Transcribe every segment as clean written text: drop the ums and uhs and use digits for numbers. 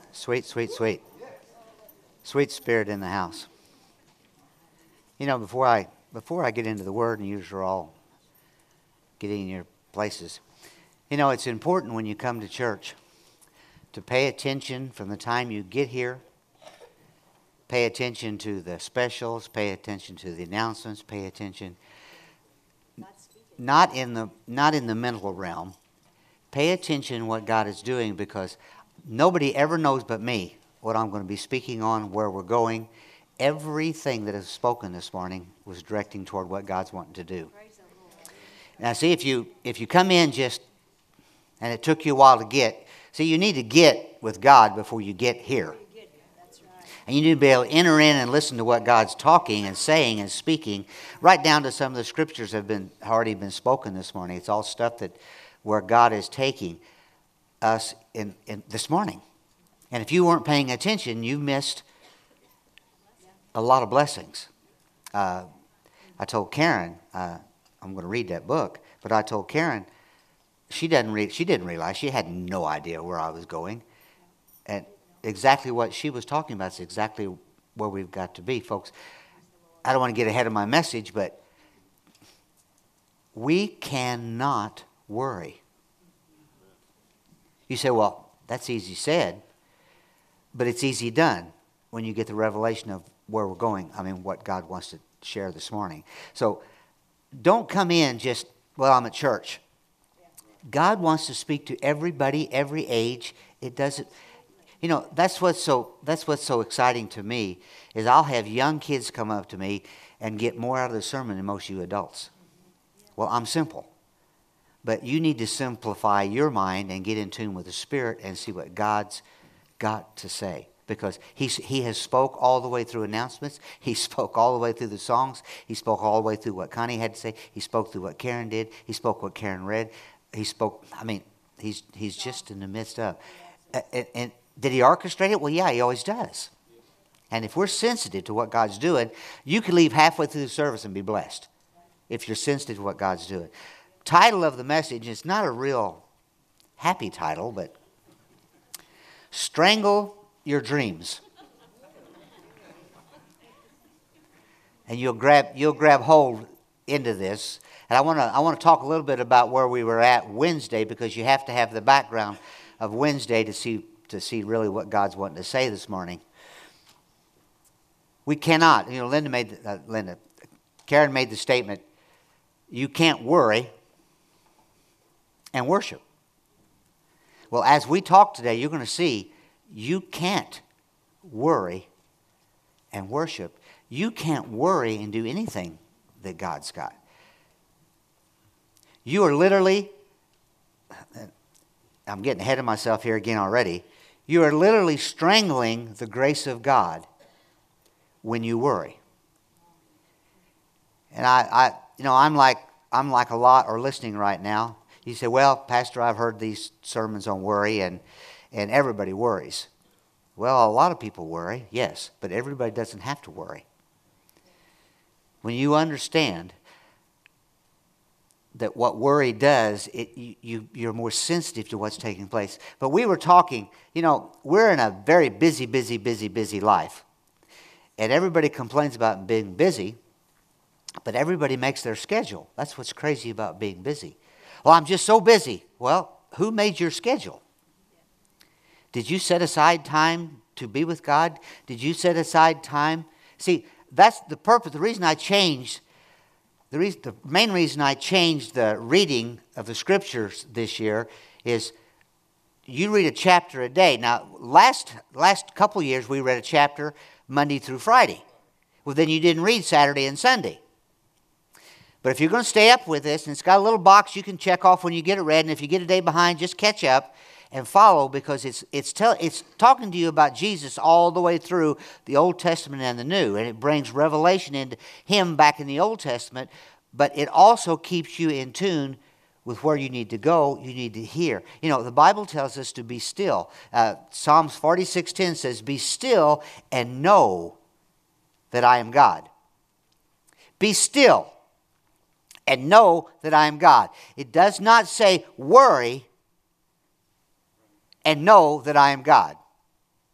Sweet, sweet, sweet. Sweet spirit in the house. You know, before I get into the word and you are all getting in your places, you know, it's important when you come to church to pay attention from the time you get here. Pay attention to the specials, pay attention to the announcements, pay attention not in the mental realm. Pay attention to what God is doing, because nobody ever knows but me what I'm going to be speaking on, where we're going. Everything that is spoken this morning was directing toward what God's wanting to do. Now, see, if you come in just, and it took you a while to get, see, you need to get with God before you get here. And you need to be able to enter in and listen to what God's talking and saying and speaking, right down to some of the scriptures have already been spoken this morning. It's all stuff where God is taking us in this morning. And if you weren't paying attention, you missed a lot of blessings. I told Karen, I'm going to read that book, but I told Karen, she didn't realize, she had no idea where I was going. And exactly what she was talking about is exactly where we've got to be, folks. I don't want to get ahead of my message, but we cannot worry. You say, well, that's easy said, but it's easy done when you get the revelation of where we're going. I mean, what God wants to share this morning. So don't come in just, well, I'm at church. God wants to speak to everybody, every age. It doesn't. You know, that's what's so exciting to me, is I'll have young kids come up to me and get more out of the sermon than most of you adults. Well, I'm simple. But you need to simplify your mind and get in tune with the Spirit and see what God's got to say. Because he has spoke all the way through announcements. He spoke all the way through the songs. He spoke all the way through what Connie had to say. He spoke through what Karen did. He spoke what Karen read. He spoke, I mean, he's just in the midst of. And did he orchestrate it? Well, yeah, he always does. And if we're sensitive to what God's doing, you can leave halfway through the service and be blessed if you're sensitive to what God's doing. Title of the message is not a real happy title, but Strangle Your Dreams. And you'll grab hold into this. And I want to talk a little bit about where we were at Wednesday, because you have to have the background of Wednesday to see really what God's wanting to say this morning. We cannot, you know, Karen made the statement, you can't worry and worship. Well, as we talk today, you're going to see you can't worry and worship. You can't worry and do anything that God's got. You are literally, I'm getting ahead of myself here again already. You are literally strangling the grace of God when you worry. And I'm like a lot are listening right now. You say, well, Pastor, I've heard these sermons on worry, and everybody worries. Well, a lot of people worry, yes, but everybody doesn't have to worry. When you understand that what worry does, you're more sensitive to what's taking place. But we were talking, you know, we're in a very busy life. And everybody complains about being busy, but everybody makes their schedule. That's what's crazy about being busy. Well, I'm just so busy. Well, who made your schedule? Did you set aside time to be with God? Did you set aside time? See, that's the purpose. The reason I changed, the main reason I changed the reading of the scriptures this year is you read a chapter a day. Now, last couple years we read a chapter Monday through Friday. Well, then you didn't read Saturday and Sunday. But if you're going to stay up with this, and it's got a little box you can check off when you get it read, and if you get a day behind, just catch up and follow, because it's talking to you about Jesus all the way through the Old Testament and the New, and it brings revelation into Him back in the Old Testament, but it also keeps you in tune with where you need to go, you need to hear. You know, the Bible tells us to be still. Psalms 46:10 says, be still and know that I am God. Be still and know that I am God. It does not say worry and know that I am God.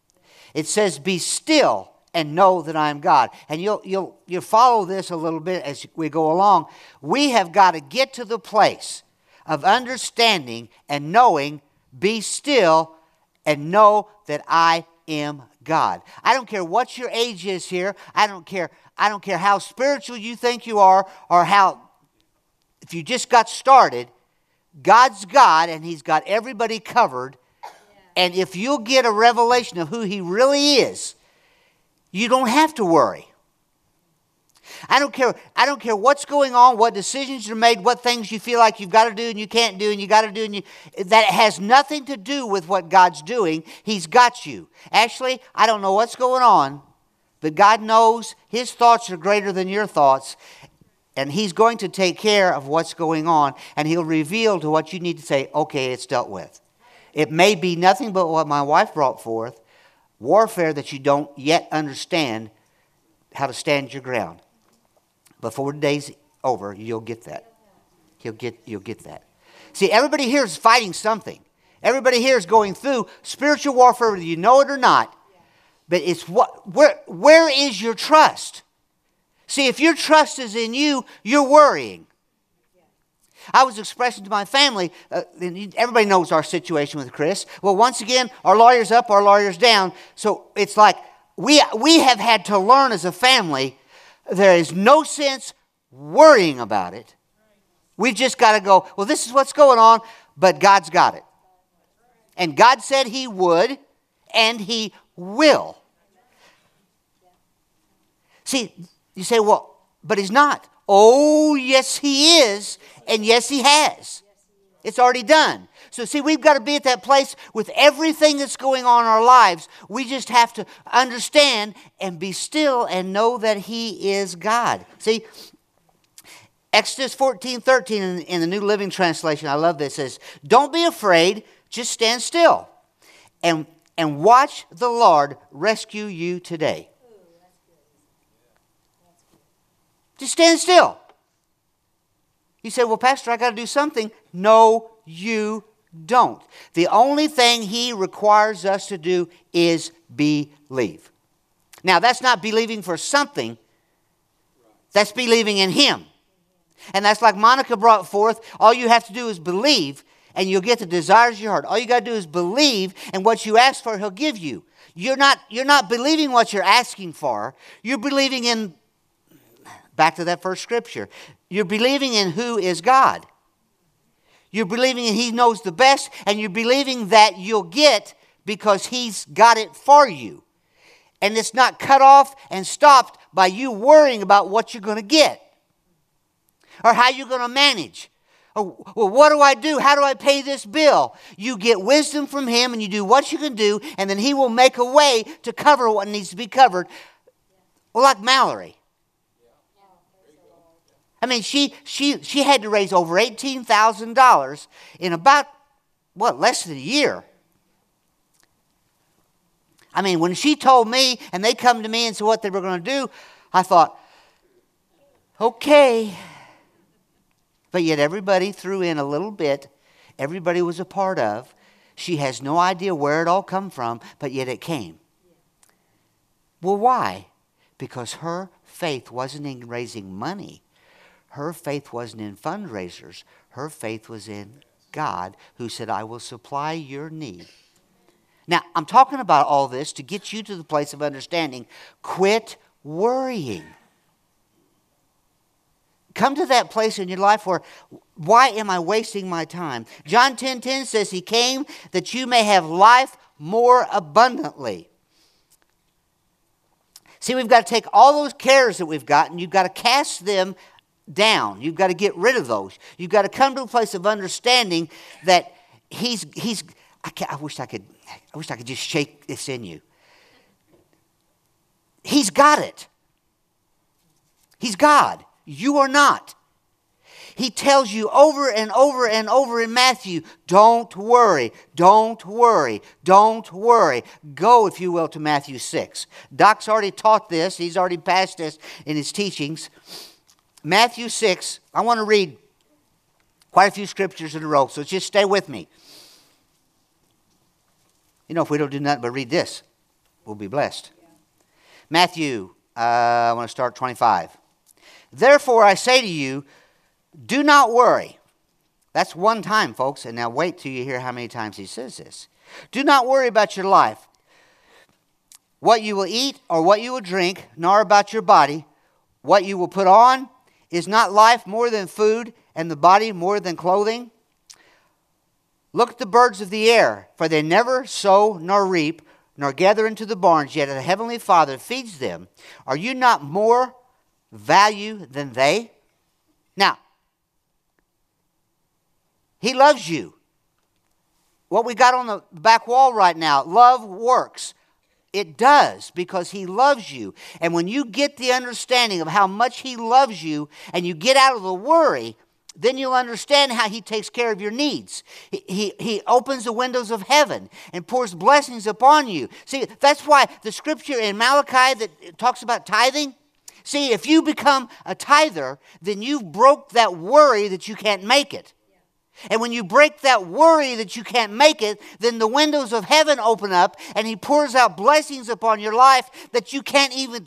It says, be still and know that I am God. And you'll follow this a little bit as we go along. We have got to get to the place of understanding and knowing, be still and know that I am God. I don't care what your age is here. I don't care how spiritual you think you are, or if you just got started. God's God, and He's got everybody covered. And if you'll get a revelation of who He really is, you don't have to worry. I don't care what's going on, what decisions are made, what things you feel like you've got to do and you can't do and you got to do. That has nothing to do with what God's doing. He's got you. Actually, I don't know what's going on, but God knows. His thoughts are greater than your thoughts. And He's going to take care of what's going on. And He'll reveal to what you need to say, okay, it's dealt with. It may be nothing but what my wife brought forth. Warfare that you don't yet understand how to stand your ground. Before the day's over, you'll get that. You'll get that. See, everybody here is fighting something. Everybody here is going through spiritual warfare, whether you know it or not. But it's where is your trust? See, if your trust is in you, you're worrying. I was expressing to my family, everybody knows our situation with Chris. Well, once again, our lawyer's up, our lawyer's down. So it's like we have had to learn as a family, there is no sense worrying about it. We've just got to go, well, this is what's going on, but God's got it. And God said He would, and He will. See, you say, well, but He's not. Oh, yes, He is, and yes, He has. It's already done. So see, we've got to be at that place with everything that's going on in our lives. We just have to understand and be still and know that He is God. See, Exodus 14:13 in the New Living Translation, I love this, says, don't be afraid, just stand still and watch the Lord rescue you today. Just stand still. You say, well, Pastor, I got to do something. No, you don't. The only thing He requires us to do is believe. Now, that's not believing for something. That's believing in Him. And that's like Monica brought forth. All you have to do is believe, and you'll get the desires of your heart. All you got to do is believe, and what you ask for, He'll give you. You're not believing what you're asking for. You're believing in, back to that first scripture, you're believing in who is God. You're believing in He knows the best, and you're believing that you'll get because He's got it for you. And it's not cut off and stopped by you worrying about what you're going to get or how you're going to manage. Or, well, what do I do? How do I pay this bill? You get wisdom from Him, and you do what you can do, and then He will make a way to cover what needs to be covered. Well, like Mallory. I mean, she had to raise over $18,000 in about, less than a year. I mean, when she told me, and they come to me and said what they were going to do, I thought, okay. But yet everybody threw in a little bit. Everybody was a part of. She has no idea where it all come from, but yet it came. Well, why? Because her faith wasn't in raising money. Her faith wasn't in fundraisers. Her faith was in God, who said, I will supply your need. Now, I'm talking about all this to get you to the place of understanding. Quit worrying. Come to that place in your life where, why am I wasting my time? John 10:10 says, He came that you may have life more abundantly. See, we've got to take all those cares that we've got, and you've got to cast them down. You've got to get rid of those. You've got to come to a place of understanding that He's. I wish I could just shake this in you. He's got it. He's God. You are not. He tells you over and over and over in Matthew, don't worry, don't worry, don't worry. Go, if you will, to Matthew 6. Doc's already taught this. He's already passed this in his teachings. Matthew 6, I want to read quite a few scriptures in a row, so just stay with me. You know, if we don't do nothing but read this. will be blessed. Matthew, I want to start 25. Therefore I say to you, do not worry. That's one time, folks, and now wait till you hear how many times he says this. Do not worry about your life, what you will eat or what you will drink, nor about your body, what you will put on. Is not life more than food, and the body more than clothing? Look at the birds of the air, for they never sow nor reap, nor gather into the barns, yet the heavenly Father feeds them. Are you not more value than they? Now, he loves you. What we got on the back wall right now, love works. It does, because he loves you. And when you get the understanding of how much he loves you and you get out of the worry, then you'll understand how he takes care of your needs. He opens the windows of heaven and pours blessings upon you. See, that's why the scripture in Malachi that talks about tithing, see, if you become a tither, then you've broke that worry that you can't make it. And when you break that worry that you can't make it, then the windows of heaven open up and he pours out blessings upon your life that you can't even.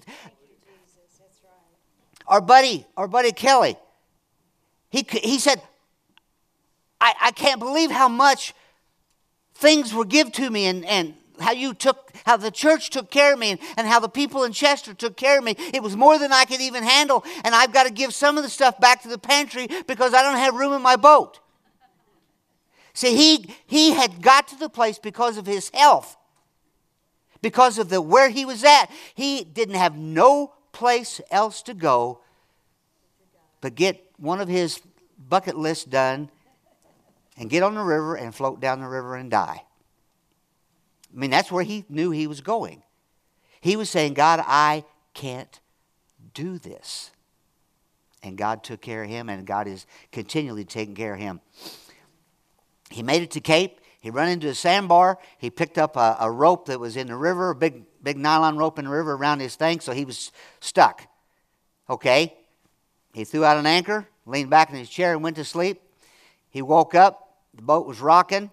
Our buddy Kelly, he said, I can't believe how much things were given to me and how the church took care of me and how the people in Chester took care of me. It was more than I could even handle, and I've got to give some of the stuff back to the pantry because I don't have room in my boat. See, he had got to the place because of his health, because of where he was at. He didn't have no place else to go but get one of his bucket lists done and get on the river and float down the river and die. I mean, that's where he knew he was going. He was saying, God, I can't do this. And God took care of him, and God is continually taking care of him. He made it to Cape. He ran into a sandbar. He picked up a rope that was in the river, a big nylon rope in the river around his thing, so he was stuck. Okay? He threw out an anchor, leaned back in his chair, and went to sleep. He woke up. The boat was rocking.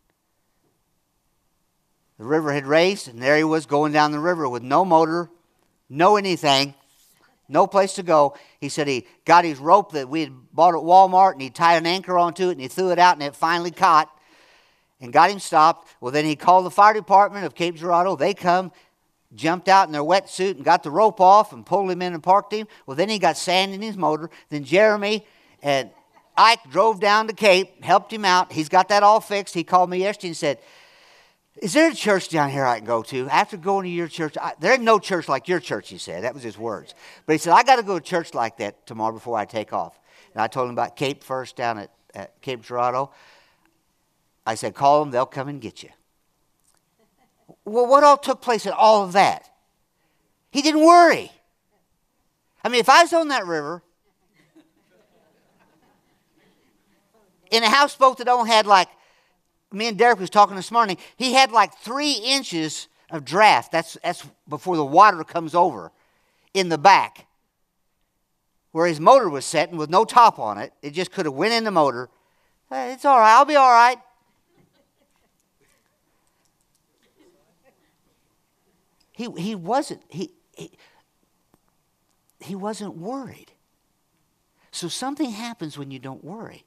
The river had raised, and there he was going down the river with no motor, no anything, no place to go. He said he got his rope that we had bought at Walmart, and he tied an anchor onto it, and he threw it out, and it finally caught and got him stopped. Well, then he called the fire department of Cape Girardeau. They come, jumped out in their wetsuit and got the rope off and pulled him in and parked him. Well, then he got sand in his motor. Then Jeremy and Ike drove down to Cape, helped him out. He's got that all fixed. He called me yesterday and said, is there a church down here I can go to? After going to your church, there ain't no church like your church, he said. That was his words. But he said, I got to go to church like that tomorrow before I take off. And I told him about Cape first down at Cape Girardeau. I said, call them, they'll come and get you. Well, what all took place in all of that? He didn't worry. I mean, if I was on that river in a houseboat that only had like, me and Derek was talking this morning, he had like 3 inches of draft. That's before the water comes over in the back where his motor was setting with no top on it. It just could have went in the motor. Hey, it's all right. I'll be all right. He wasn't worried. So something happens when you don't worry.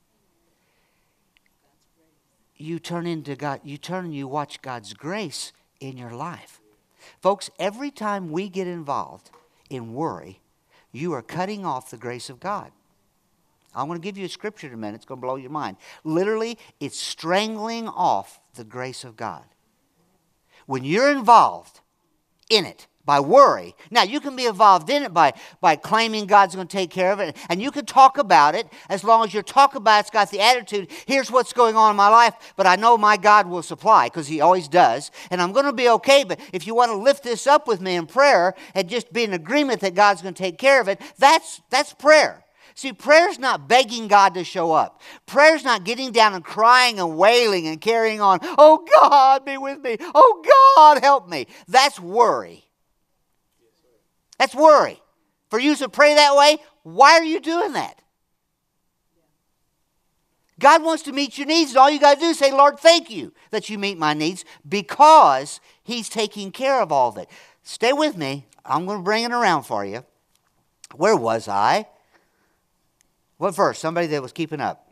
You turn into God. You turn and you watch God's grace in your life. Folks, every time we get involved in worry, you are cutting off the grace of God. I'm going to give you a scripture in a minute. It's going to blow your mind. Literally, it's strangling off the grace of God. When you're involved in it by worry. Now, you can be involved in it by claiming God's going to take care of it. And you can talk about it as long as your talk about it's got the attitude, here's what's going on in my life, but I know my God will supply, because he always does. And I'm going to be okay, but if you want to lift this up with me in prayer and just be in agreement that God's going to take care of it, that's prayer. See, prayer's not begging God to show up. Prayer's not getting down and crying and wailing and carrying on, oh God, be with me. Oh God, help me. That's worry. That's worry. For you to pray that way, why are you doing that? God wants to meet your needs, and all you got to do is say, Lord, thank you that you meet my needs, because He's taking care of all of it. Stay with me. I'm going to bring it around for you. Where was I? What verse? Somebody that was keeping up.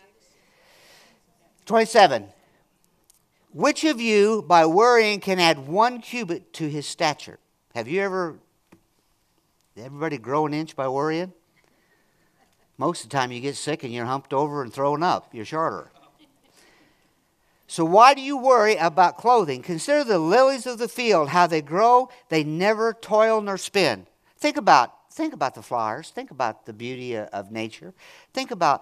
27. Which of you, by worrying, can add 1 cubit to his stature? Have you ever, everybody grow an inch by worrying? Most of the time you get sick and you're humped over and thrown up. You're shorter. So why do you worry about clothing? Consider the lilies of the field, how they grow. They never toil nor spin. Think about the flowers. Think about the beauty of nature. Think about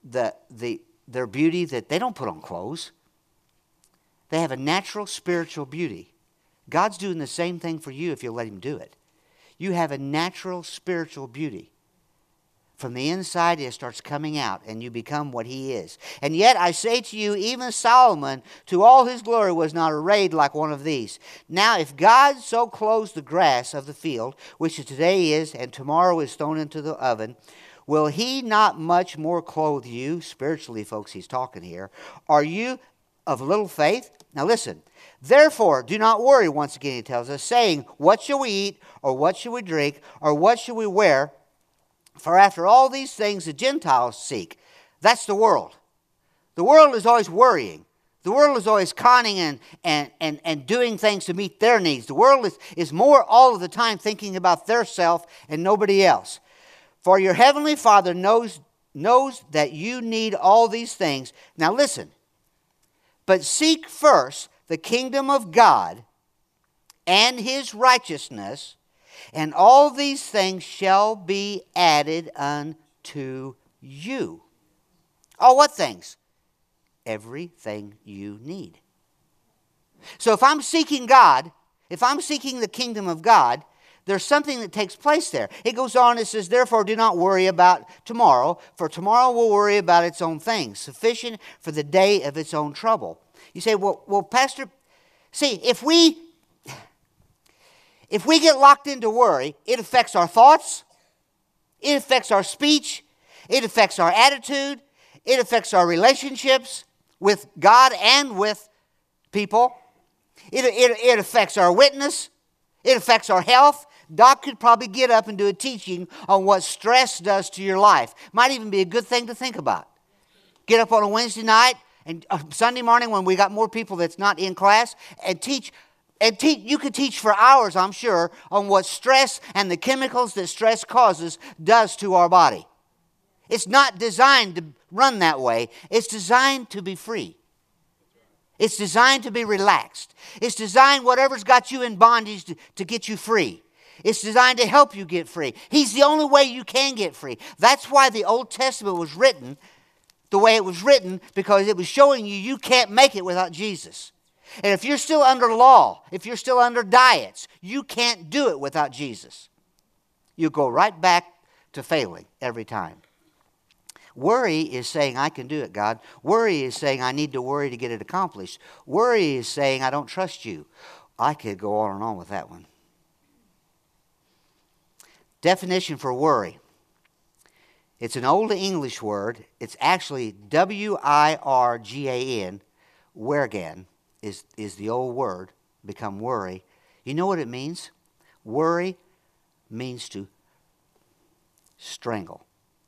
their beauty, that they don't put on clothes. They have a natural spiritual beauty. God's doing the same thing for you if you'll let Him do it. You have a natural spiritual beauty. From the inside, it starts coming out, and you become what He is. And yet, I say to you, even Solomon, to all his glory, was not arrayed like one of these. Now, if God so clothes the grass of the field, which today is, and tomorrow is thrown into the oven, will He not much more clothe you? Spiritually, folks, He's talking here. Are you of little faith? Now listen. Therefore, do not worry, once again He tells us, saying, what shall we eat, or what shall we drink, or what shall we wear? For after all these things the Gentiles seek. That's the world. The world is always worrying. The world is always conning and doing things to meet their needs. The world is more all of the time thinking about their self and nobody else. For your heavenly Father knows that you need all these things. Now listen. But seek first the kingdom of God and His righteousness, and all these things shall be added unto you. Oh, what things? Everything you need. So if I'm seeking God, if I'm seeking the kingdom of God, there's something that takes place there. It goes on, it says, therefore do not worry about tomorrow, for tomorrow will worry about its own things. Sufficient for the day of its own trouble. You say, well, Pastor, see, if we get locked into worry, it affects our thoughts, it affects our speech, it affects our attitude, it affects our relationships with God and with people. It affects our witness, it affects our health. Doc could probably get up and do a teaching on what stress does to your life. Might even be a good thing to think about. Get up on a Wednesday night and Sunday morning when we got more people that's not in class and teach. You could teach for hours, I'm sure, on what stress and the chemicals that stress causes does to our body. It's not designed to run that way. It's designed to be free. It's designed to be relaxed. It's designed, whatever's got you in bondage, to get you free. It's designed to help you get free. He's the only way you can get free. That's why the Old Testament was written the way it was written, because it was showing you can't make it without Jesus. And if you're still under law, if you're still under diets, you can't do it without Jesus. You go right back to failing every time. Worry is saying, I can do it, God. Worry is saying, I need to worry to get it accomplished. Worry is saying, I don't trust you. I could go on and on with that one. Definition for worry. It's an old English word. It's actually W-I-R-G-A-N. Wergan is the old word, become worry. You know what it means? Worry means to strangle.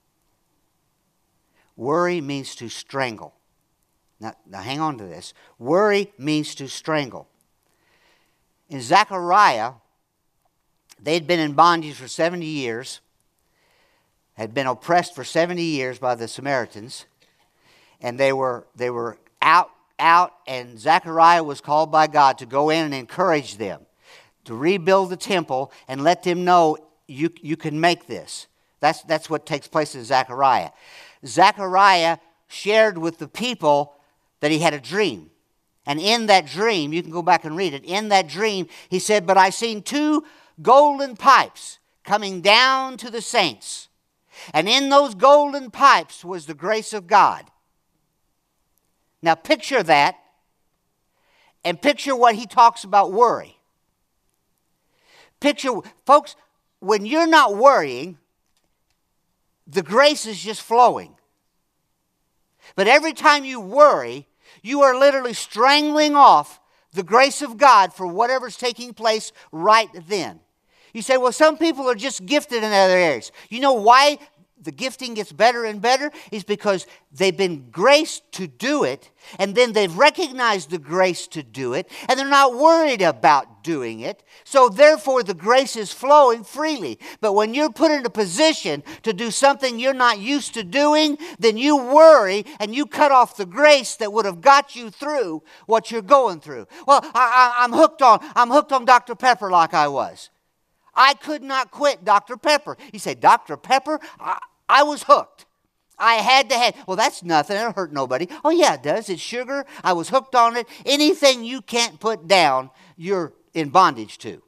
Worry means to strangle. Now hang on to this. Worry means to strangle. In Zechariah, they'd been in bondage for 70 years, had been oppressed for 70 years by the Samaritans, and they were out, and Zechariah was called by God to go in and encourage them, to rebuild the temple and let them know you can make this. That's what takes place in Zechariah. Zechariah shared with the people that he had a dream. And in that dream, you can go back and read it, in that dream, he said, but I seen 2 golden pipes coming down to the saints. And in those golden pipes was the grace of God. Now picture that, and picture what he talks about worry. Picture, folks, when you're not worrying, the grace is just flowing. But every time you worry, you are literally strangling off the grace of God for whatever's taking place right then. You say, well, some people are just gifted in other areas. You know why the gifting gets better and better? Is because they've been graced to do it, and then they've recognized the grace to do it, and they're not worried about doing it. So therefore, the grace is flowing freely. But when you're put in a position to do something you're not used to doing, then you worry and you cut off the grace that would have got you through what you're going through. Well, I'm hooked on Dr. Pepper like I was. I could not quit Dr. Pepper. You say, Dr. Pepper? I was hooked. I had to have. Well, that's nothing. It'll hurt nobody. Oh, yeah, it does. It's sugar. I was hooked on it. Anything you can't put down, you're in bondage to.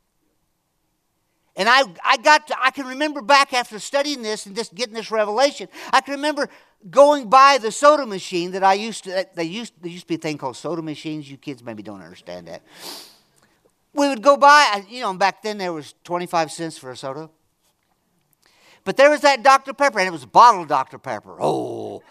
And I can remember back after studying this and just getting this revelation, I can remember going by the soda machine that there used to be a thing called soda machines. You kids maybe don't understand that. We would go by, back then there was 25 cents for a soda. But there was that Dr. Pepper, and it was a bottle of Dr. Pepper. Oh.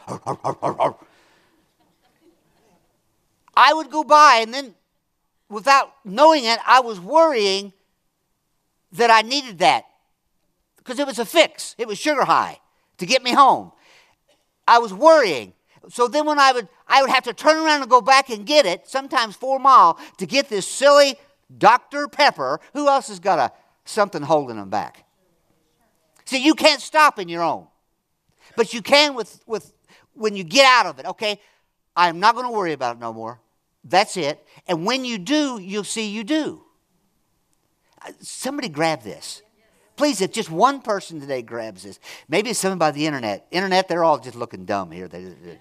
I would go by, and then without knowing it, I was worrying that I needed that. Because it was a fix. It was sugar high to get me home. I was worrying. So then when I would have to turn around and go back and get it, sometimes 4 miles, to get this silly Dr. Pepper. Who else has got something holding them back? See, you can't stop in your own. But you can with when you get out of it. Okay, I'm not going to worry about it no more. That's it. And when you do, you'll see you do. Somebody grab this. Please, if just one person today grabs this. Maybe it's someone by the internet. Internet, they're all just looking dumb here.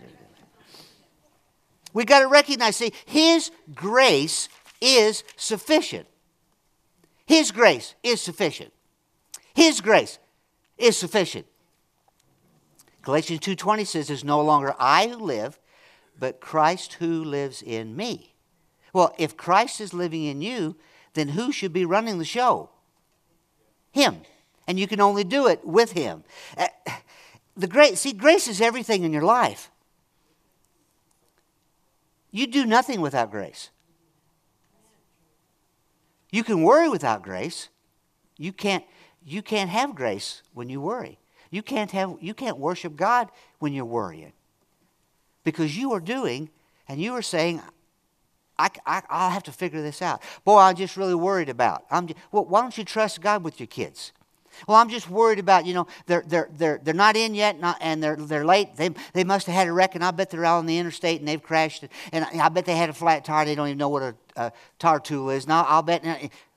We got to recognize, see, His grace is sufficient. His grace is sufficient. His grace is sufficient. Galatians 2:20 says, it's no longer I who live, but Christ who lives in me. Well, if Christ is living in you, then who should be running the show? Him. And you can only do it with Him. Grace is everything in your life. You do nothing without grace. You can worry without grace. You can't have grace when you worry. You can't worship God when you're worrying. Because you are doing, and you are saying, I'll have to figure this out. Boy, I'm just really worried about. Well, why don't you trust God with your kids? Well, I'm just worried about, they're not in yet, and they're late. They must have had a wreck, and I bet they're out on the interstate, and they've crashed. And I bet they had a flat tire. They don't even know what a tire tool is. Now, I'll bet.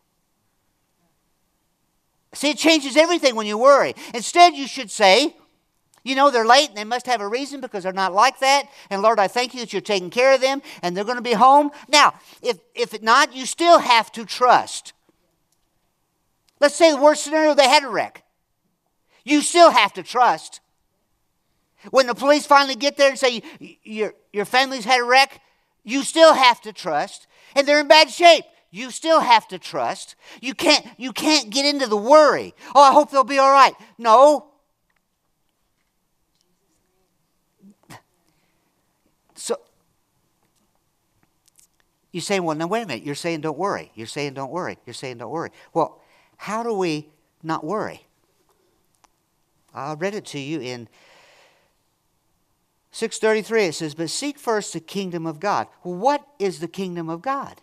See, it changes everything when you worry. Instead, you should say, they're late, and they must have a reason because they're not like that. And Lord, I thank you that you're taking care of them, and they're going to be home. Now, if not, you still have to trust. Let's say the worst scenario, they had a wreck. You still have to trust. When the police finally get there and say, your family's had a wreck, you still have to trust. And they're in bad shape. You still have to trust. You can't get into the worry. Oh, I hope they'll be all right. No. So, you say, well, now wait a minute. You're saying don't worry. You're saying don't worry. You're saying don't worry. Well, how do we not worry? I read it to you in 6:33. It says, but seek first the kingdom of God. Well, what is the kingdom of God?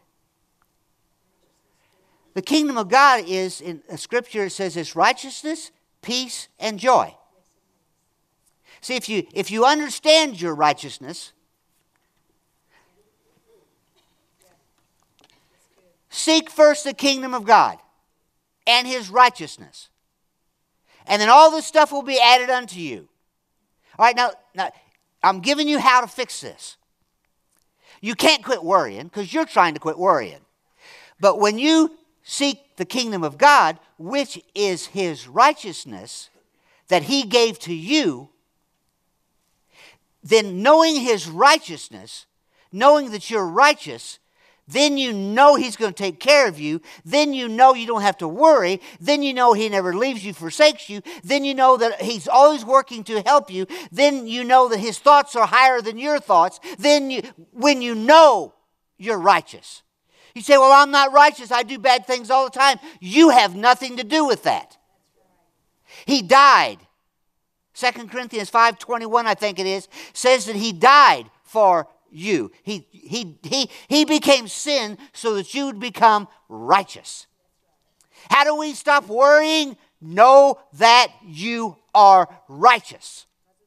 The kingdom of God is, in Scripture, it says it's righteousness, peace, and joy. See, if you understand your righteousness, seek first the kingdom of God and His righteousness. And then all this stuff will be added unto you. All right, now I'm giving you how to fix this. You can't quit worrying because you're trying to quit worrying. But when you seek the kingdom of God, which is His righteousness that He gave to you, then knowing His righteousness, knowing that you're righteous, then you know He's going to take care of you. Then you know you don't have to worry. Then you know He never leaves you, forsakes you. Then you know that He's always working to help you. Then you know that His thoughts are higher than your thoughts. Then when you know you're righteous. You say, well, I'm not righteous. I do bad things all the time. You have nothing to do with that. He died. 2 Corinthians 5:21, I think it is, says that He died for you. He became sin so that you would become righteous. How do we stop worrying? Know that you are righteous.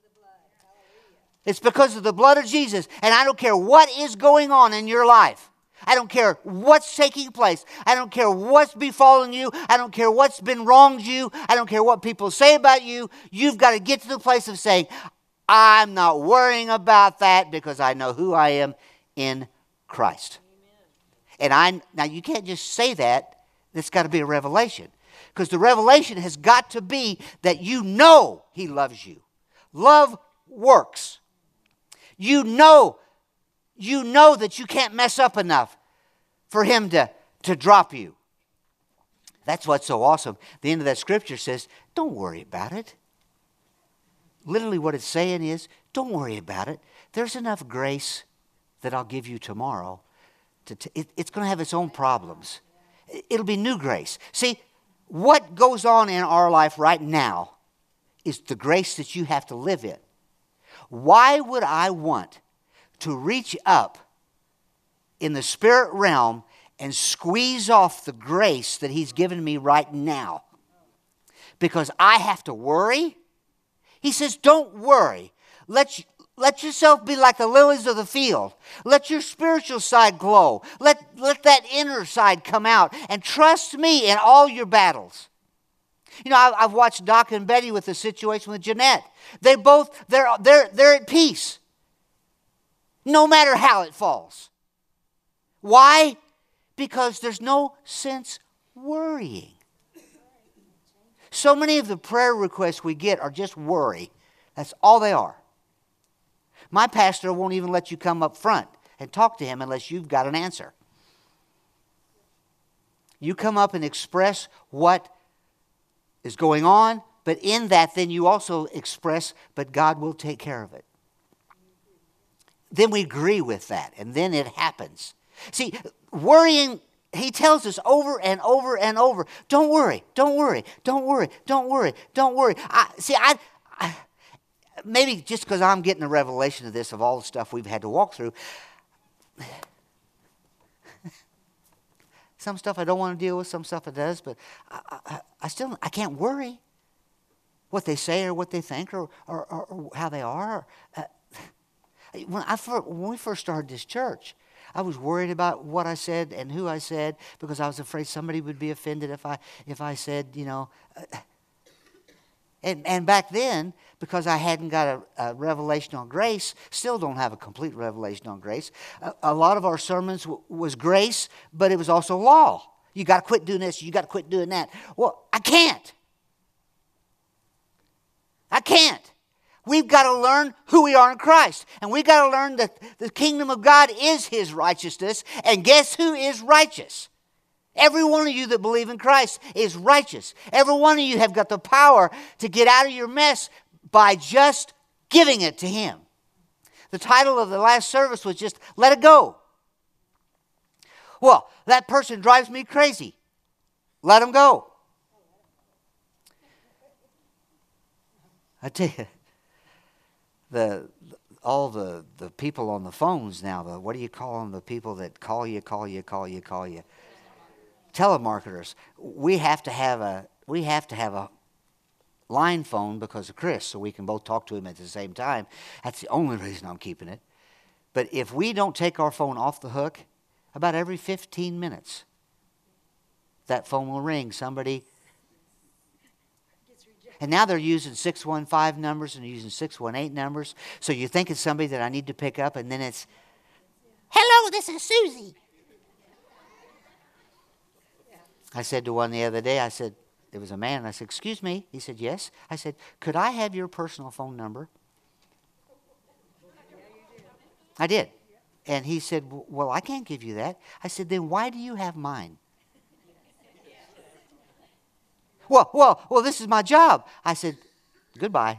It's because of the blood of Jesus. And I don't care what is going on in your life. I don't care what's taking place. I don't care what's befalling you. I don't care what's been wronged you. I don't care what people say about you. You've got to get to the place of saying, I'm not worrying about that because I know who I am in Christ. And now you can't just say that. There's got to be a revelation. Because the revelation has got to be that you know He loves you. Love works. You know that you can't mess up enough for Him to drop you. That's what's so awesome. The end of that scripture says, don't worry about it. Literally what it's saying is, don't worry about it. There's enough grace that I'll give you tomorrow. It's going to have its own problems. It'll be new grace. See, what goes on in our life right now is the grace that you have to live in. Why would I want to reach up in the spirit realm and squeeze off the grace that He's given me right now? Because I have to worry? He says, don't worry. Let yourself be like the lilies of the field. Let your spiritual side glow. Let that inner side come out. And trust me in all your battles. You know, I've watched Doc and Betty with the situation with Jeanette. They're at peace. No matter how it falls. Why? Because there's no sense worrying. So many of the prayer requests we get are just worry. That's all they are. My pastor won't even let you come up front and talk to him unless you've got an answer. You come up and express what is going on, but in that then you also express, but God will take care of it. Then we agree with that, and then it happens. See, worrying, He tells us over and over and over, don't worry, don't worry, don't worry, don't worry, don't worry. Maybe just because I'm getting a revelation of this, of all the stuff we've had to walk through, some stuff I don't want to deal with, some stuff it does, but I can't worry what they say or what they think or how they are. When we first started this church, I was worried about what I said and who I said because I was afraid somebody would be offended if I said, you know. And back then, because I hadn't got a revelation on grace, still don't have a complete revelation on grace, a lot of our sermons was grace, but it was also law. You got to quit doing this, you got to quit doing that. Well, I can't. We've got to learn who we are in Christ. And we've got to learn that the kingdom of God is His righteousness. And guess who is righteous? Every one of you that believe in Christ is righteous. Every one of you have got the power to get out of your mess by just giving it to Him. The title of the last service was just, let it go. Well, that person drives me crazy. Let them go. I tell you, all the people on the phones now, what do you call them? The people that call you. Telemarketers. We have to have a line phone because of Chris, so we can both talk to him at the same time. That's the only reason I'm keeping it. But if we don't take our phone off the hook, about every 15 minutes, that phone will ring. Somebody. And now they're using 615 numbers and using 618 numbers. So you think it's somebody that I need to pick up, and then it's, hello, this is Susie. I said to one the other day, I said, it was a man, and I said, excuse me. He said, yes. I said, could I have your personal phone number? I did. And he said, well, I can't give you that. I said, then why do you have mine? Well, this is my job. I said, goodbye.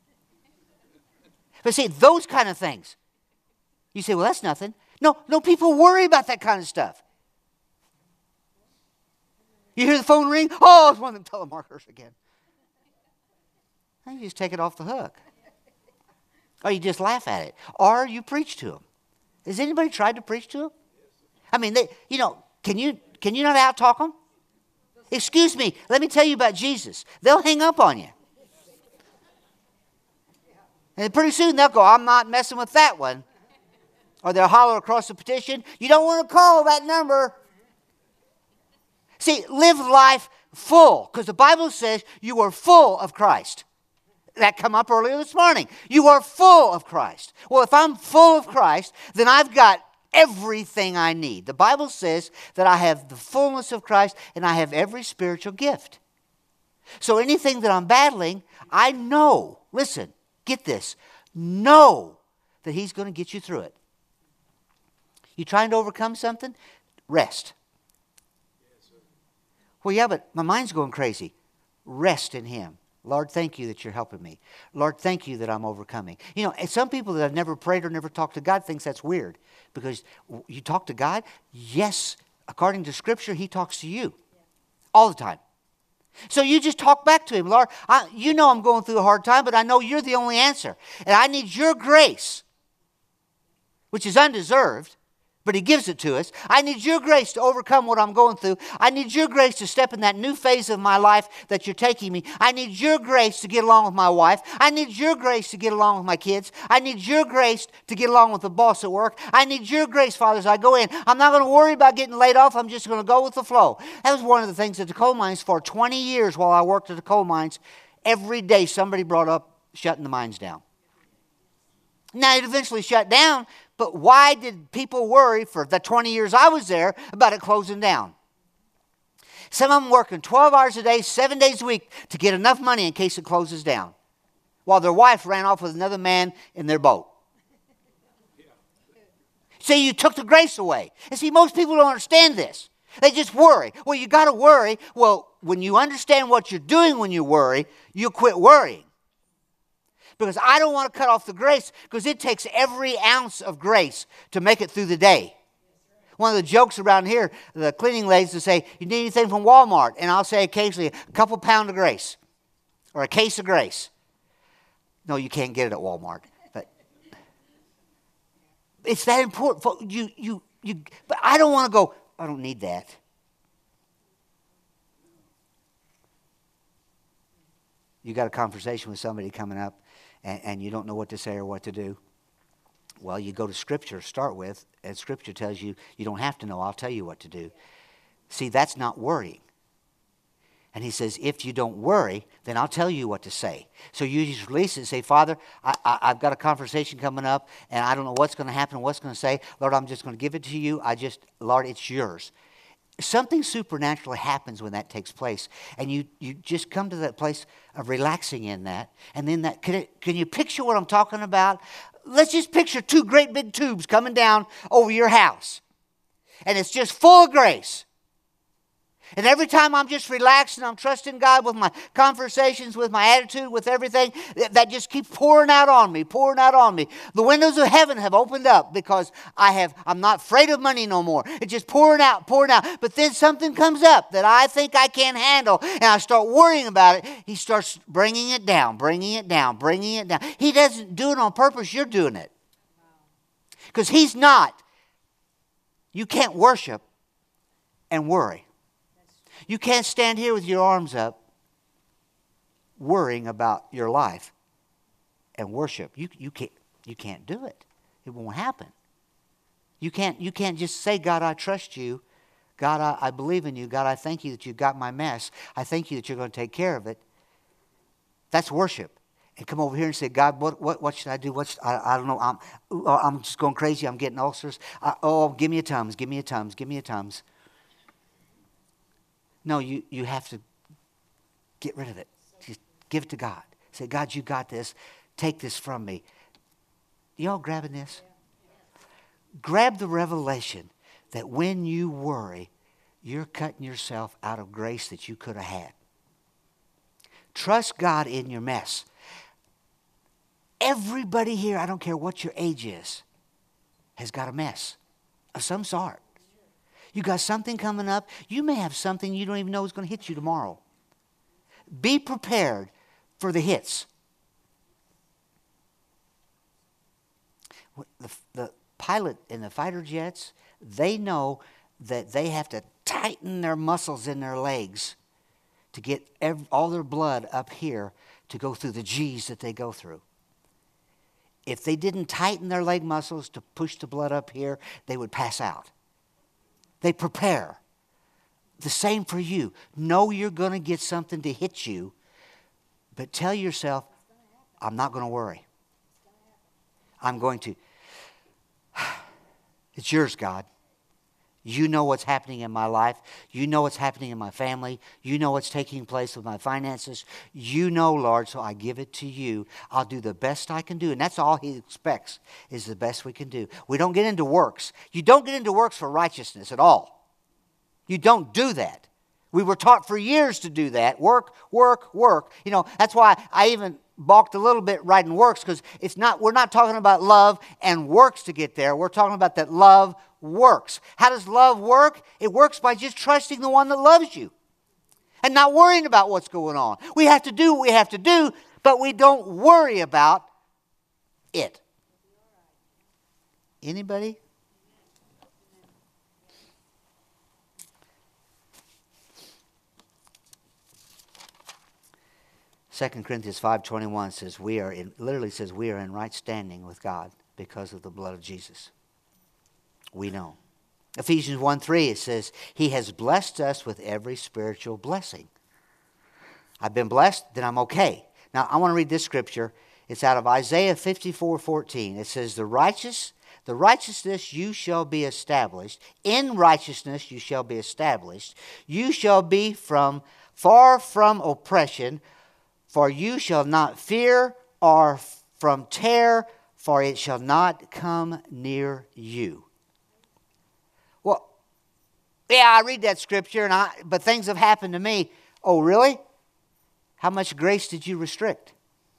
But see, those kind of things. You say, well, that's nothing. No, people worry about that kind of stuff. You hear the phone ring? Oh, it's one of them telemarketers again. And you just take it off the hook. Or you just laugh at it. Or you preach to them. Has anybody tried to preach to them? I mean, can you not out-talk them? Excuse me, let me tell you about Jesus. They'll hang up on you. And pretty soon they'll go, I'm not messing with that one. Or they'll holler across the petition, you don't want to call that number. See, live life full, because the Bible says you are full of Christ. That come up earlier this morning. You are full of Christ. Well, if I'm full of Christ, then I've got everything I need. The Bible says that I have the fullness of Christ and I have every spiritual gift. So anything that I'm battling, I know, listen, get this, know that He's going to get you through it. You trying to overcome something? Rest. Well, yeah, but my mind's going crazy. Rest in Him. Lord, thank you that you're helping me. Lord, thank you that I'm overcoming. You know, and some people that have never prayed or never talked to God thinks that's weird. Because you talk to God? Yes, according to Scripture, He talks to you. All the time. So you just talk back to Him. Lord, you know I'm going through a hard time, but I know you're the only answer. And I need your grace, which is undeserved. But He gives it to us. I need your grace to overcome what I'm going through. I need your grace to step in that new phase of my life that you're taking me. I need your grace to get along with my wife. I need your grace to get along with my kids. I need your grace to get along with the boss at work. I need your grace, Father, as I go in. I'm not going to worry about getting laid off. I'm just going to go with the flow. That was one of the things at the coal mines for 20 years while I worked at the coal mines. Every day somebody brought up shutting the mines down. Now, it eventually shut down, but why did people worry for the 20 years I was there about it closing down? Some of them working 12 hours a day, 7 days a week to get enough money in case it closes down, while their wife ran off with another man in their boat. See, you took the grace away. And see, most people don't understand this. They just worry. Well, you got to worry. Well, when you understand what you're doing when you worry, you quit worrying. Because I don't want to cut off the grace, because it takes every ounce of grace to make it through the day. One of the jokes around here, the cleaning ladies will say, you need anything from Walmart? And I'll say occasionally, a couple pound of grace. Or a case of grace. No, you can't get it at Walmart. But it's that important. But I don't want to go, I don't need that. You got a conversation with somebody coming up, and you don't know what to say or what to do. Well, you go to Scripture to start with, and Scripture tells you, you don't have to know, I'll tell you what to do. See, that's not worrying. And He says, if you don't worry, then I'll tell you what to say. So you just release it and say, Father, I've got a conversation coming up, and I don't know what's going to happen, what's going to say. Lord, I'm just going to give it to you. Lord, it's yours. Something supernatural happens when that takes place. And you just come to that place of relaxing in that. And then can you picture what I'm talking about? Let's just picture two great big tubes coming down over your house. And it's just full of grace. And every time I'm just relaxed and I'm trusting God with my conversations, with my attitude, with everything, that just keeps pouring out on me, pouring out on me. The windows of heaven have opened up because I'm not afraid of money no more. It's just pouring out, pouring out. But then something comes up that I think I can't handle, and I start worrying about it. He starts bringing it down, bringing it down, bringing it down. He doesn't do it on purpose. You're doing it. Because He's not. You can't worship and worry. You can't stand here with your arms up worrying about your life and worship. You can't do it. It won't happen. You can't just say, God, I trust you. God, I believe in you. God, I thank you that you got my mess. I thank you that you're going to take care of it. That's worship. And come over here and say, God, what should I do? I don't know. I'm just going crazy. I'm getting ulcers. Give me a Tums. Give me a Tums. Give me a Tums. No, you have to get rid of it. Just give it to God. Say, God, you got this. Take this from me. Y'all grabbing this? grab the revelation that when you worry, you're cutting yourself out of grace that you could have had. Trust God in your mess. Everybody here, I don't care what your age is, has got a mess of some sort. You got something coming up. You may have something you don't even know is going to hit you tomorrow. Be prepared for the hits. The pilot in the fighter jets, they know that they have to tighten their muscles in their legs to get all their blood up here to go through the G's that they go through. If they didn't tighten their leg muscles to push the blood up here, they would pass out. They prepare. The same for you. Know you're going to get something to hit you, but tell yourself, I'm not going to worry. I'm going to. It's yours, God. You know what's happening in my life. You know what's happening in my family. You know what's taking place with my finances. You know, Lord, so I give it to you. I'll do the best I can do. And that's all he expects, is the best we can do. We don't get into works. You don't get into works for righteousness at all. You don't do that. We were taught for years to do that. Work, work, work. You know, that's why I even balked a little bit writing works, because we're not talking about love and works to get there. We're talking about that love works. How does love work? It works by just trusting the one that loves you and not worrying about what's going on. We have to do what we have to do, but we don't worry about it. Anybody? 2 Corinthians 5:21 says literally says we are in right standing with God because of the blood of Jesus. We know. Ephesians 1:3, it says, He has blessed us with every spiritual blessing. I've been blessed, then I'm okay. Now, I want to read this scripture. It's out of Isaiah 54:14. It says, the righteousness you shall be established. In righteousness you shall be established. You shall be far from oppression, for you shall not fear, or from terror, for it shall not come near you. Well, yeah, I read that scripture, but things have happened to me. Oh, really? How much grace did you restrict?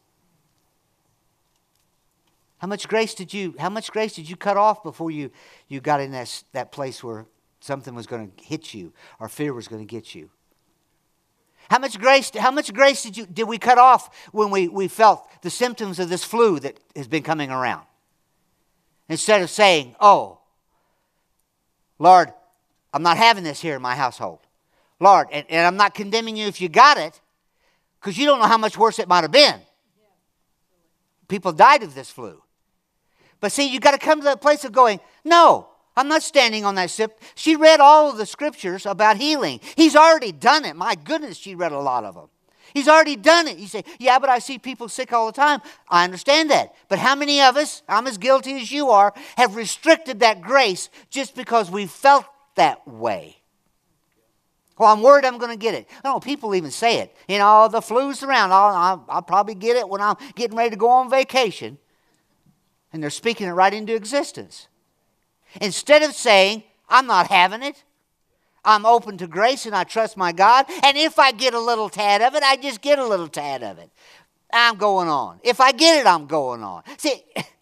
How much grace did you cut off before you got in that place where something was going to hit you or fear was going to get you? How much grace did we cut off when we felt the symptoms of this flu that has been coming around? Instead of saying, oh, Lord, I'm not having this here in my household. Lord, and I'm not condemning you if you got it, because you don't know how much worse it might have been. People died of this flu. But see, you got to come to that place of going, no, I'm not standing on that sip. She read all of the scriptures about healing. He's already done it. My goodness, she read a lot of them. He's already done it. You say, yeah, but I see people sick all the time. I understand that. But how many of us, I'm as guilty as you are, have restricted that grace just because we felt that way? Well, I'm worried I'm going to get it. No, people even say it. You know, the flu's around. I'll probably get it when I'm getting ready to go on vacation. And they're speaking it right into existence. Instead of saying, I'm not having it. I'm open to grace and I trust my God. And if I get a little tad of it, I just get a little tad of it. I'm going on. If I get it, I'm going on. See,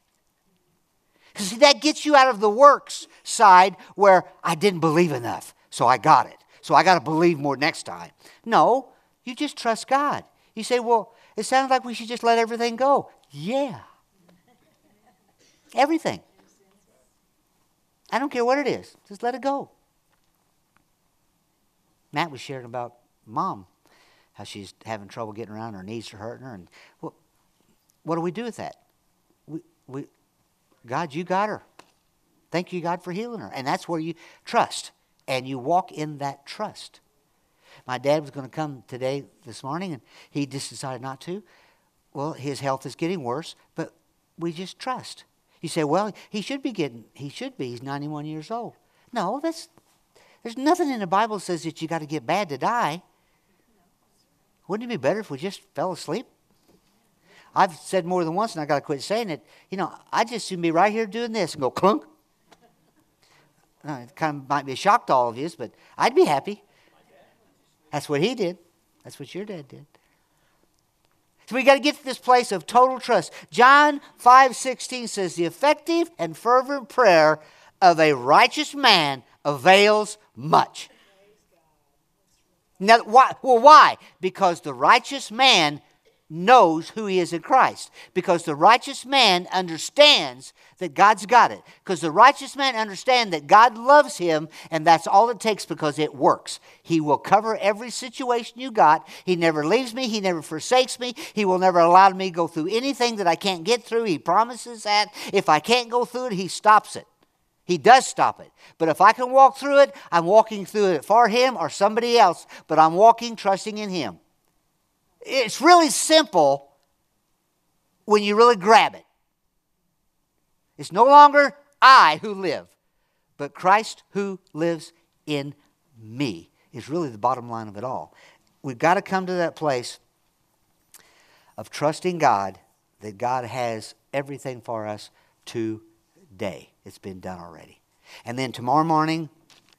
that gets you out of the works side where I didn't believe enough, so I got it. So I got to believe more next time. No, you just trust God. You say, well, it sounds like we should just let everything go. Yeah. Everything. I don't care what it is. Just let it go. Matt was sharing about Mom, how she's having trouble getting around, her knees are hurting her. And what do we do with that? God, you got her. Thank you, God, for healing her. And that's where you trust. And you walk in that trust. My dad was going to come this morning, and he just decided not to. Well, his health is getting worse, but we just trust. You say, well, he should be. He's 91 years old. No, there's nothing in the Bible that says that you got to get bad to die. Wouldn't it be better if we just fell asleep? I've said more than once, and I got to quit saying it. You know, I just should be right here doing this and go clunk. It kind of might be a shock to all of you, but I'd be happy. That's what he did. That's what your dad did. So we got to get to this place of total trust. John 5:16 says, the effective and fervent prayer of a righteous man avails much. Now, why? Well, why? Because the righteous man knows who he is in Christ. Because the righteous man understands that God's got it. Because the righteous man understands that God loves him, and that's all it takes because it works. He will cover every situation you got. He never leaves me. He never forsakes me. He will never allow me to go through anything that I can't get through. He promises that. If I can't go through it, he stops it. He does stop it. But if I can walk through it, I'm walking through it for him or somebody else. But I'm walking trusting in him. It's really simple when you really grab it. It's no longer I who live, but Christ who lives in me is really the bottom line of it all. We've got to come to that place of trusting God that God has everything for us today. It's been done already. And then tomorrow morning,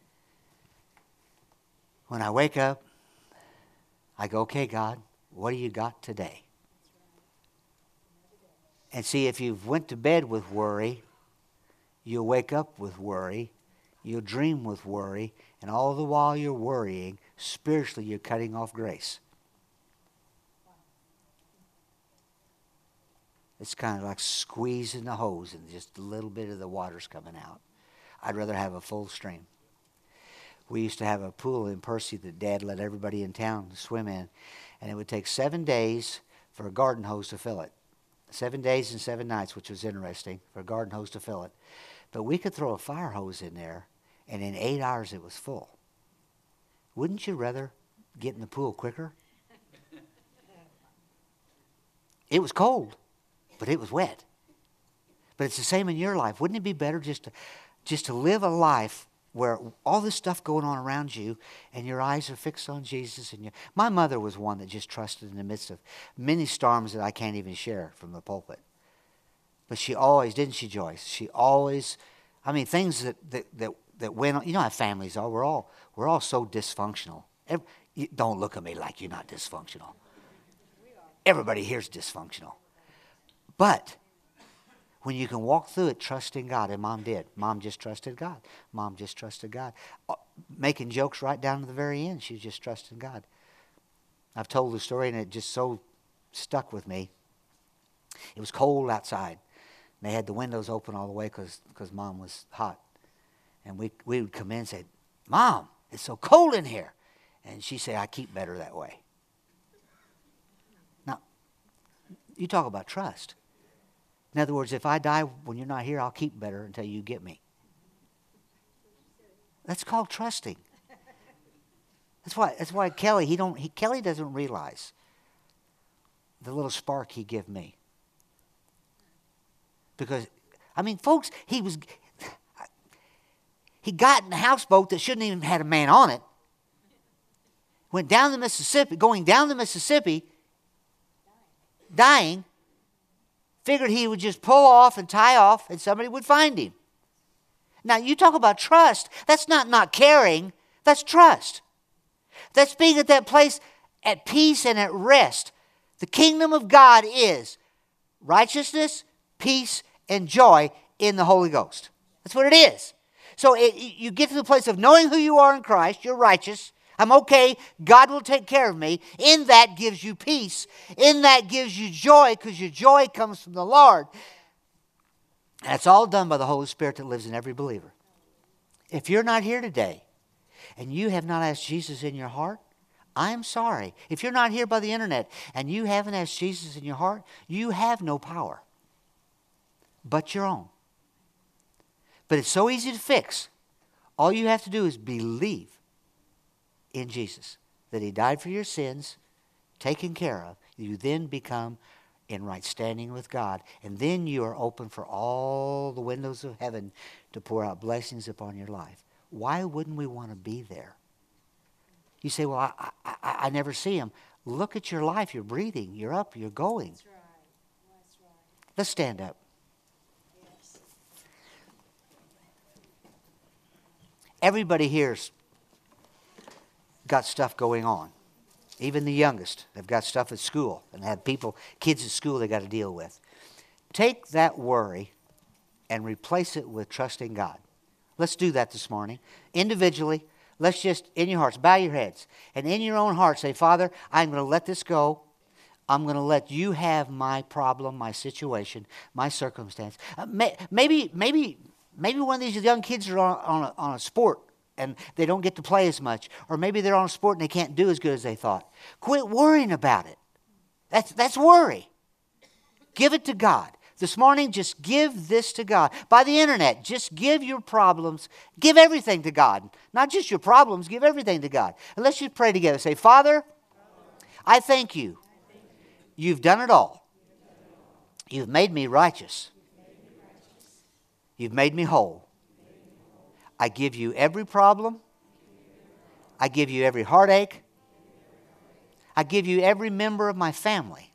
when I wake up, I go, okay, God, what do you got today? And see, if you've went to bed with worry, you'll wake up with worry, you'll dream with worry, and all the while you're worrying, spiritually you're cutting off grace. It's kind of like squeezing the hose and just a little bit of the water's coming out. I'd rather have a full stream. We used to have a pool in Percy that Dad let everybody in town swim in. And it would take 7 days for a garden hose to fill it. 7 days and 7 nights, which was interesting, for a garden hose to fill it. But we could throw a fire hose in there, and in 8 hours it was full. Wouldn't you rather get in the pool quicker? It was cold, but it was wet. But it's the same in your life. Wouldn't it be better just to live a life where all this stuff going on around you and your eyes are fixed on Jesus? My mother was one that just trusted in the midst of many storms that I can't even share from the pulpit. But she always, didn't she, Joyce? She always, things that went on. You know how families are. We're all so dysfunctional. Don't look at me like you're not dysfunctional. Everybody here's dysfunctional. But when you can walk through it trusting God, and Mom did. Mom just trusted God. Mom just trusted God. Making jokes right down to the very end. She was just trusting God. I've told the story, and it just so stuck with me. It was cold outside. They had the windows open all the way because Mom was hot. And we would come in and say, Mom, it's so cold in here. And she'd say, I keep better that way. Now, you talk about trust. In other words, if I die when you're not here, I'll keep better until you get me. That's called trusting. That's why Kelly doesn't realize the little spark he gave me. Because, folks, he got in a houseboat that shouldn't even have had a man on it. Went down the Mississippi, going down the Mississippi, dying. Figured he would just pull off and tie off and somebody would find him. Now, you talk about trust. That's not caring. That's trust. That's being at that place at peace and at rest. The kingdom of God is righteousness, peace, and joy in the Holy Ghost. That's what it is. So you get to the place of knowing who you are in Christ. You're righteous. I'm okay. God will take care of me. In that gives you peace. In that gives you joy because your joy comes from the Lord. And it's all done by the Holy Spirit that lives in every believer. If you're not here today and you have not asked Jesus in your heart, I'm sorry. If you're not here by the internet and you haven't asked Jesus in your heart, you have no power but your own. But it's so easy to fix. All you have to do is believe in Jesus, that he died for your sins, taken care of. You then become in right standing with God. And then you are open for all the windows of heaven to pour out blessings upon your life. Why wouldn't we want to be there? You say, well, I never see him. Look at your life. You're breathing. You're up. You're going. That's right. That's right. Let's stand up. Yes. Everybody here's got stuff going on. Even the youngest, they've got stuff at school and have kids at school they got to deal with. Take that worry and replace it with trusting God. Let's do that this morning. Individually, let's just, in your hearts, bow your heads. And in your own heart say, Father, I'm going to let this go. I'm going to let you have my problem, my situation, my circumstance. Maybe one of these young kids are on a sport and they don't get to play as much. Or maybe they're on a sport and they can't do as good as they thought. Quit worrying about it. That's worry. Give it to God. This morning, just give this to God. By the internet, just give your problems. Give everything to God. Not just your problems, give everything to God. And let's just pray together. Say, Father, I thank you. You've done it all. You've made me righteous. You've made me whole. I give you every problem. I give you every heartache. I give you every member of my family.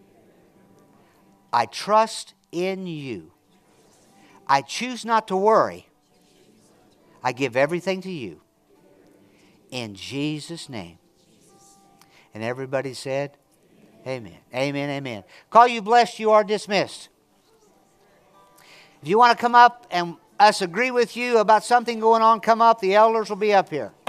I trust in you. I choose not to worry. I give everything to you. In Jesus' name. And everybody said, amen. Amen, amen. Call you blessed, you are dismissed. If you want to come up and us agree with you about something going on, come up. The elders will be up here.